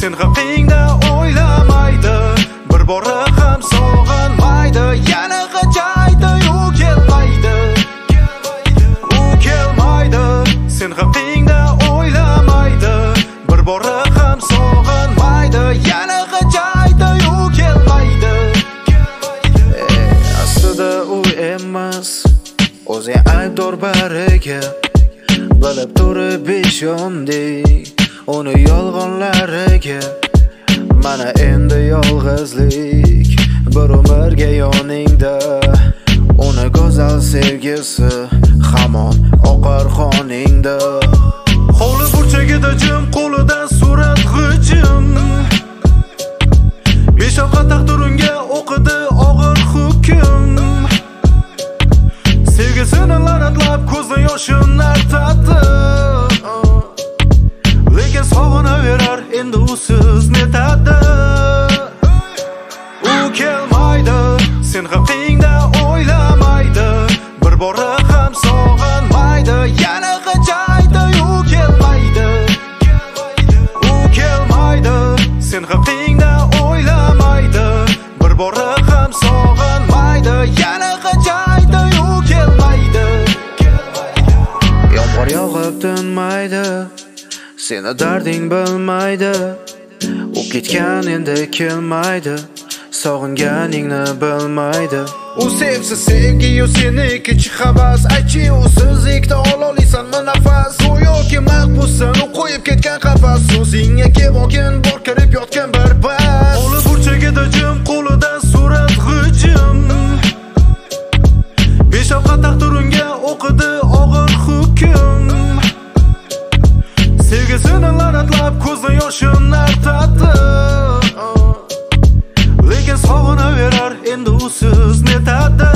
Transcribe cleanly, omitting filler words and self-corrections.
sen haqingda o'ylamaydi, bir bora ham sog'inmaydi, yana qachaydi u kelmaydi, sen haqingda o'ylamaydi, bir bora ham sog'inmaydi, yana qachaydi u kelmaydi. Aslida u emas, o'zi aybdor bariga, bilib turib ishondik uni yolg'onlariga. Mana endi yolg'izlik bir umrga yoningda, uni go'zal sevgisi hamon oqar qoningda. Hovli burchagida jim, qo'lidan surat g'ijim, beshafqat taqdiringa o'qidi og'ir hukm. Sevgisini la'natlab ko'zdan yoshin artadi, lekin sog'inaverar endi usiz netadi. U kelmaydi, sen haqingda o'ylamaydi, bir bora ham sog'inmaydi, yana qachaydi u kelmaydi. U kelmaydi, sen haqingda o'ylamaydi, bir bora ham sog'inmaydi, yana qachaydi u kelmaydi. Yomg'ir yog'ib tinmaydi, seni darding bilmaydi, u ketgan endi kelmaydi, sog'inganingni bilmaydi. U sevsa sevgi, u seniki havas, aychi usizlikda ololiysanmi nafas, go'yoki mahbussan u qo'yib ketgan qafas, o'zingga kelmokin bor kirib yotgan barbas. Hovli burchagida jim, qo'lidan surat g'ijim, beshafqat taqdiringa o'qidi og'ir hukm. Sevgisini la'natlab ko'zdan yoshin artadi, lekin sog'inaverar endi usiz netadi.